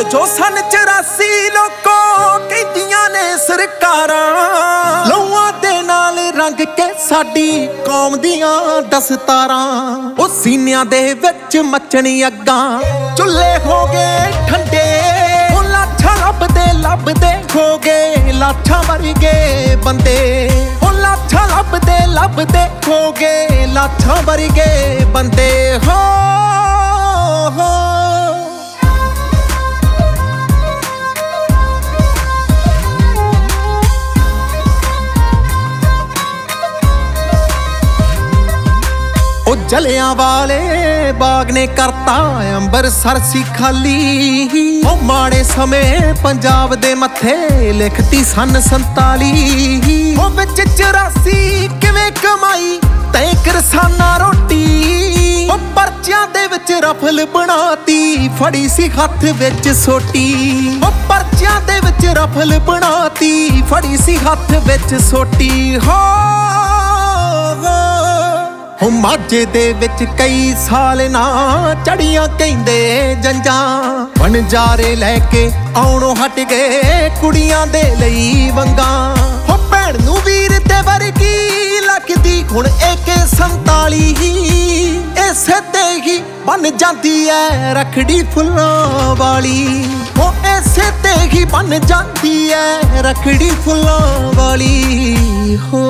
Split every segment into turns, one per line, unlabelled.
ਜੋ ਸਨ 84 ਲੋਕੋ ਕਹਿੰਦੀਆਂ ਨੇ ਸਰਕਾਰਾਂ, ਲਹੂਆਂ ਦੇ ਨਾਲ ਰੰਗ ਕੇ ਸਾਡੀ ਕੌਮ ਦੀਆਂ ਦਸਤਾਰਾਂ। ਉਹ ਸੀਨਿਆਂ ਦੇ ਵਿੱਚ ਮੱਚਣੀ ਅੱਗਾਂ, ਚੁੱਲ੍ਹੇ ਹੋ ਗਏ ਠੰਡੇ। ਉਹ ਲਾਠਾਂ ਲੱਭਦੇ ਹੋ ਗਏ ਲਾਠਾਂ ਵਰਗੇ ਬੰਦੇ। ਉਹ ਲਾਠਾਂ ਲੱਭਦੇ ਹੋ ਗਏ ਲਾਠਾਂ ਵਰਗੇ ਬੰਦੇ ਹੋ। ਉਹ ਜਲਿਆਂਵਾਲੇ ਬਾਗ ਨੇ ਕਰਤਾ ਅੰਬਰਸਰ ਸੀ ਖਾਲੀ। ਉਹ ਮਾੜੇ ਸਮੇਂ ਪੰਜਾਬ ਦੇ ਮੱਥੇ ਲਿਖਤੀ ਸਨ 47। ਉਹ ਵਿੱਚ 84 ਕਿਵੇਂ ਕਮਾਈ ਤੈਂ ਕਿਰਸਾਨਾ ਰੋਟੀ। ਉਹ ਪਰਚਿਆਂ ਦੇ ਵਿੱਚ ਰਫਲ ਬਣਾਤੀ ਫੜੀ ਸੀ ਹੱਥ ਵਿੱਚ ਸੋਟੀ। ਉਹ ਪਰਚਿਆਂ ਦੇ ਵਿੱਚ ਰਫਲ ਬਣਾਤੀ ਫੜੀ ਸੀ ਹੱਥ ਵਿੱਚ ਸੋਟੀ ਹੋ। ਉਹ ਮਾਝੇ ਦੇ ਵਿੱਚ ਕਈ ਸਾਲ ਨਾ ਚੜੀਆਂ ਕਹਿੰਦੇ ਜੰਜਾਂ। ਵਣਜਾਰੇ ਲੈ ਕੇ ਆਉਣੋਂ ਹਟ ਗਏ ਕੁੜੀਆਂ ਦੇ ਲਈ ਵੰਗਾਂ। ਉਹ ਭੈਣ ਨੂੰ ਵੀਰ ਤੇ ਵਰਗੀ ਲੱਗਦੀ ਹੁਣ AK-47। ਇਸੇ ਤੇ ਹੀ ਬਣ ਜਾਂਦੀ ਐ ਰੱਖੜੀ ਫੁੱਲਾਂ ਵਾਲੀ। ਉਹ ਇਸੇ ਤੇ ਹੀ ਬਣ ਜਾਂਦੀ ਐ ਰੱਖੜੀ ਫੁੱਲਾਂ ਵਾਲੀ ਹੋ।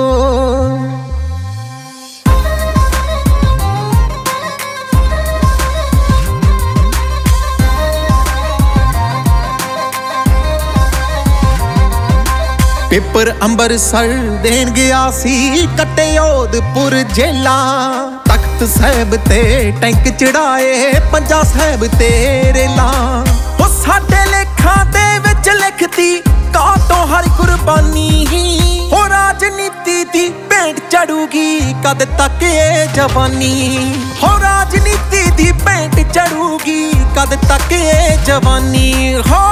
ਪੇਪਰ ਅੰਬਰਸਰ ਦੇਣ ਗਿਆ ਸੀ ਕਟਿਆਉਦਪੁਰ ਜੇਲਾਂ। ਤਖਤ ਸਾਹਿਬ ਤੇ ਟੈਂਕ ਚੜਾਏ ਪੰਜਾ ਸਾਹਿਬ ਤੇ ਰੇਲਾਂ। ਉਹ ਸਾਡੇ ਲੇਖਾਂ ਦੇ ਵਿੱਚ ਲਿਖਤੀ ਕਾਤੋਂ ਹਰ ਕੁਰਬਾਨੀ। ਉਹ ਰਾਜਨੀਤੀ ਦੀ ਭੇਂਟ ਚੜੂਗੀ ਕਦ ਤੱਕ ਇਹ ਜਵਾਨੀ। ਹੋ ਰਾਜਨੀਤੀ ਦੀ ਭੇਂਟ ਚੜੂਗੀ ਕਦ ਤੱਕ ਇਹ ਜਵਾਨੀ ਹੋ।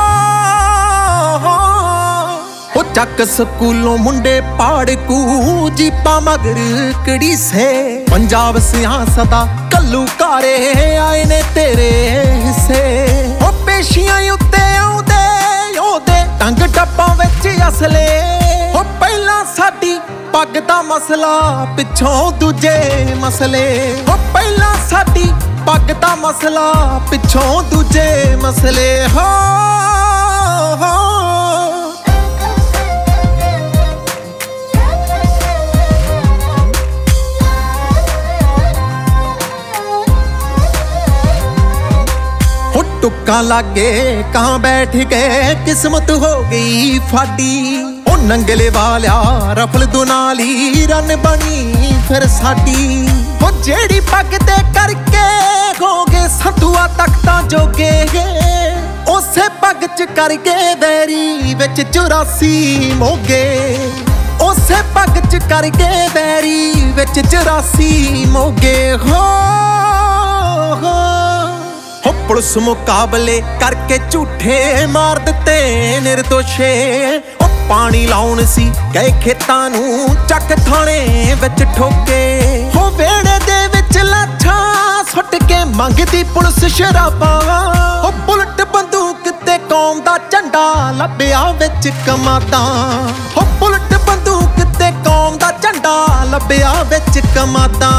ਉਹ ਚੱਕ ਸਕੂਲੋਂ ਮੁੰਡੇ ਪਾੜਕੂ ਜੀਪਾਂ ਮਗਰ ਕੜੀਸੇ। ਪੰਜਾਬ ਸਿਆਸਤ ਦਾ ਘੱਲੂਘਾਰੇ ਆਏ ਨੇ ਤੇਰੇ ਹਿੱਸੇ। ਉਹ ਪੇਸ਼ੀਆਂ ਉੱਤੇ ਆਉਂਦੇ ਉਹਦੇ ਟੰਗ ਟੱਪਾਂ ਵਿੱਚ ਅਸਲੇ। ਉਹ ਪਹਿਲਾਂ ਸਾਡੀ ਪੱਗ ਦਾ ਮਸਲਾ ਪਿੱਛੋਂ ਦੂਜੇ ਮਸਲੇ। ਉਹ ਪਹਿਲਾਂ ਸਾਡੀ ਪੱਗ ਦਾ ਮਸਲਾ ਪਿੱਛੋਂ ਦੂਜੇ ਮਸਲੇ ਹੋ। ਟੁੱਕਾਂ ਲਾਗੇ ਕਾਂ ਬੈਠ ਗਏ ਕਿਸਮਤ ਹੋ ਗਈ ਫਾਡੀ। ਉਹ ਨੰਗਲੇ ਵਾਲਿਆ ਰਫਲ ਦੁਨਾਲੀ ਰਨ ਬਣੀ ਫਿਰ ਸਾਡੀ। ਉਹ ਜਿਹੜੀ ਪੱਗ ਤੇ ਕਰਕੇ ਹੋ ਗਏ ਸੰਧੂਆ ਤਖਤਾਂ ਜੋਗੇ। ਉਸੇ ਪੱਗ ਚ ਕਰਕੇ ਬੈਰੀ ਵਿੱਚ 84 ਮੋਗੇ। ਉਸੇ ਪੱਗ ਚ ਕਰਕੇ ਬੈਰੀ ਵਿੱਚ 84 ਮੋਗੇ ਹੋ। ਪੁਲਿਸ ਮੁਕਾਬਲੇ ਕਰਕੇ ਝੂਠੇ ਮਾਰ ਦਿੱਤੇ ਨਿਰਦੋਸ਼ੇ। ਉਹ ਪਾਣੀ ਲਾਉਣ ਸੀ ਗਏ ਖੇਤਾਂ ਨੂੰ ਚੱਕ ਥਾਣੇ ਵਿੱਚ ਠੋਕੇ। ਉਹ ਵਿਹੜੇ ਦੇ ਵਿੱਚ ਲਾਠਾਂ ਸੁੱਟ ਕੇ ਮੰਗਦੀ ਪੁਲਿਸ ਸ਼ਰਾਬਾਂ। ਉਹ ਬੁਲਟ ਬੰਦੂਕ ਤੇ ਕੌਮ ਦਾ ਝੰਡਾ ਲੱਭਿਆ ਵਿੱਚ ਕਮਾਦਾਂ। ਉਹ ਬੁਲਟ ਬੰਦੂਕ ਤੇ ਕੌਮ ਦਾ ਝੰਡਾ ਲੱਭਿਆ ਵਿੱਚ ਕਮਾਦਾਂ